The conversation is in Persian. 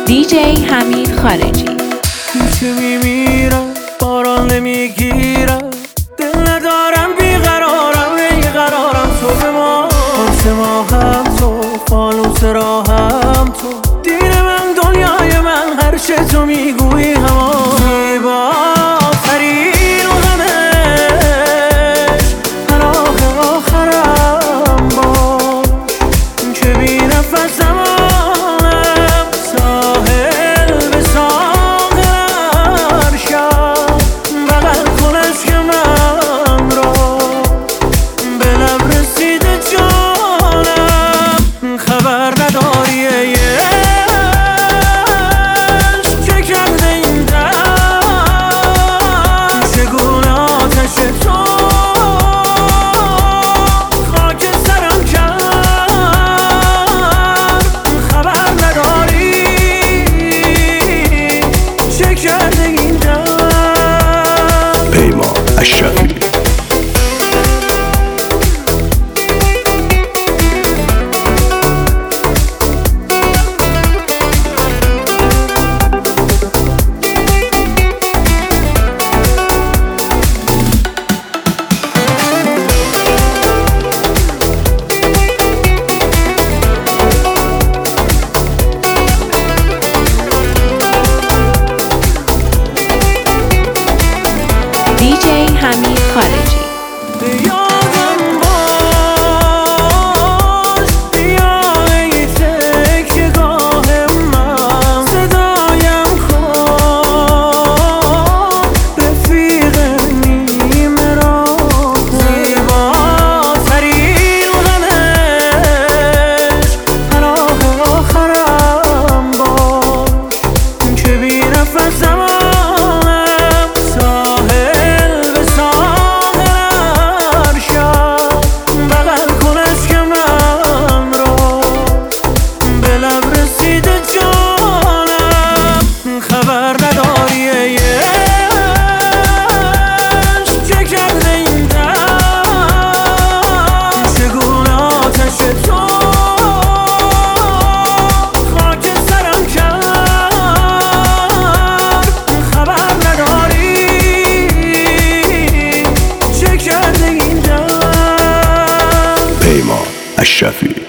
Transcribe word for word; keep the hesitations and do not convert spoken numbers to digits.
دی جی حمید خارجی. چه میمیرم باران نمیگیرم، دل ندارم بیقرارم بیقرارم. تو به ما آنس ما هم تو، فانوس راهم تو، دیر من دنیای من، هر چه تو میگویی همان زیبا ترین و همش هر آخرم باش که بی نفسم دی جی حمید خارجی. الشافعی.